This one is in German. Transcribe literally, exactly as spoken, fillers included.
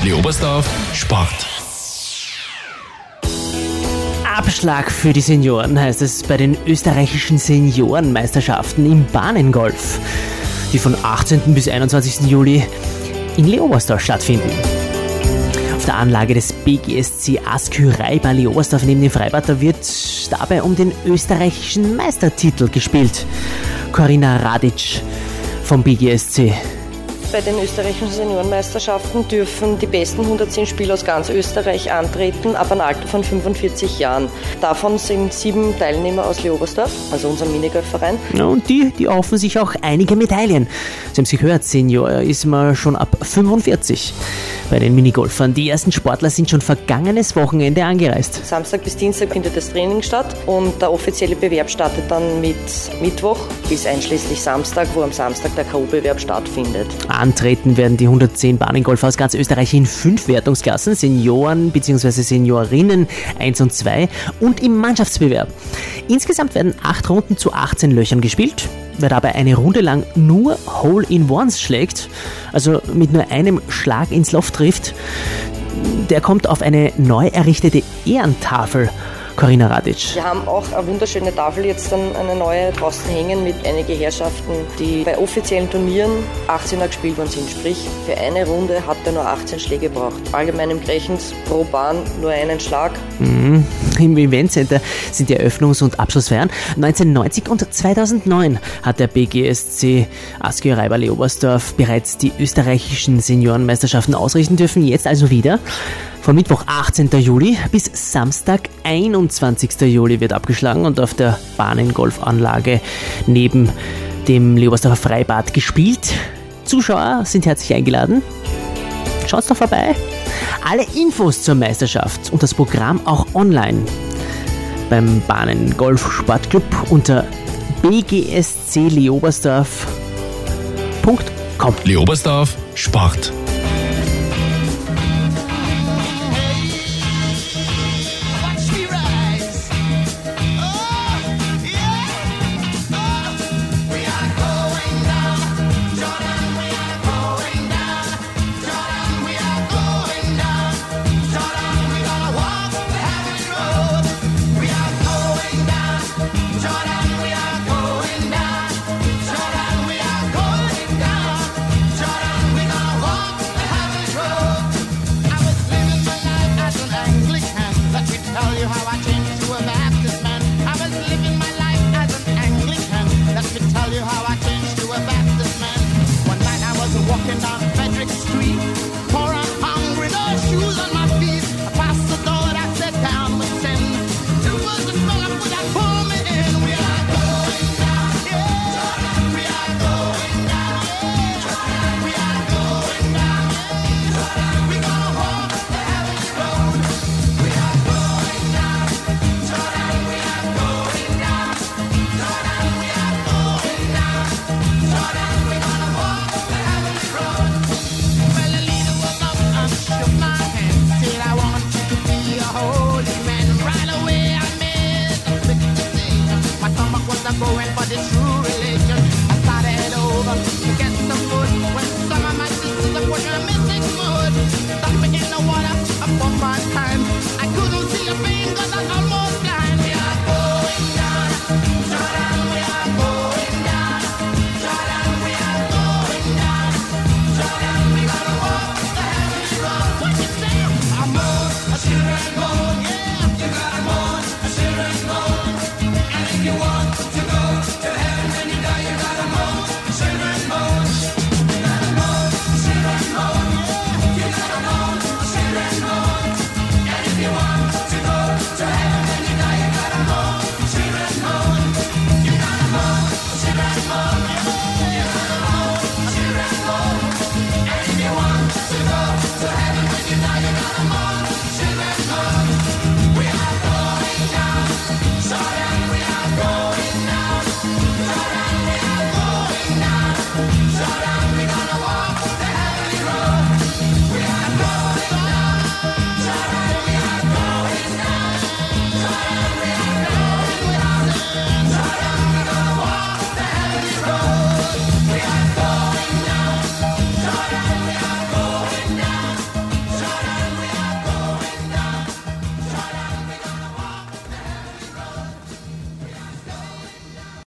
Leobersdorf Sport. Abschlag für die Senioren heißt es bei den österreichischen Seniorenmeisterschaften im Bahnengolf, die von achtzehnten bis einundzwanzigsten Juli in Leobersdorf stattfinden. Auf der Anlage des B G S C Askü-Reiber Leobersdorf neben dem Freibad, da wird dabei um den österreichischen Meistertitel gespielt. Corinna Radic vom B G S C. Bei den österreichischen Seniorenmeisterschaften dürfen die besten hundertzehn Spieler aus ganz Österreich antreten, ab einem Alter von fünfundvierzig Jahren. Davon sind sieben Teilnehmer aus Leobersdorf, also unserem Minigolfverein. Ja, und die, die erhoffen sich auch einige Medaillen. Sie haben es gehört, Senior ist man schon ab fünfundvierzig bei den Minigolfern. Die ersten Sportler sind schon vergangenes Wochenende angereist. Samstag bis Dienstag findet das Training statt und der offizielle Bewerb startet dann mit Mittwoch bis einschließlich Samstag, wo am Samstag der K O-Bewerb stattfindet. Antreten werden die hundertzehn Bahnengolfer aus ganz Österreich in fünf Wertungsklassen, Senioren bzw. Seniorinnen eins und zwei und im Mannschaftsbewerb. Insgesamt werden acht Runden zu achtzehn Löchern gespielt. Wer dabei eine Runde lang nur Hole-in-Ones schlägt, also mit nur einem Schlag ins Loch trifft, der kommt auf eine neu errichtete Ehrentafel. Corinna Radic. Wir haben auch eine wunderschöne Tafel, jetzt dann eine neue draußen hängen mit einigen Herrschaften, die bei offiziellen Turnieren achtzehner gespielt worden sind. Sprich, für eine Runde hat er nur achtzehn Schläge gebraucht. Allgemein im Grechens pro Bahn nur einen Schlag. Mhm. Im Eventcenter sind die Eröffnungs- und Abschlussfeiern. neunzehnhundertneunzig und zweitausendneun hat der B G S C Askü-Reiber Leobersdorf bereits die österreichischen Seniorenmeisterschaften ausrichten dürfen. Jetzt also wieder. Von Mittwoch achtzehnten Juli bis Samstag einundzwanzigsten Juli wird abgeschlagen und auf der Bahnengolfanlage neben dem Leobersdorfer Freibad gespielt. Zuschauer sind herzlich eingeladen. Schaut's doch vorbei. Alle Infos zur Meisterschaft und das Programm auch online beim Bahnengolf Sportclub unter b g s c leobersdorf punkt com. Leobersdorf Sport.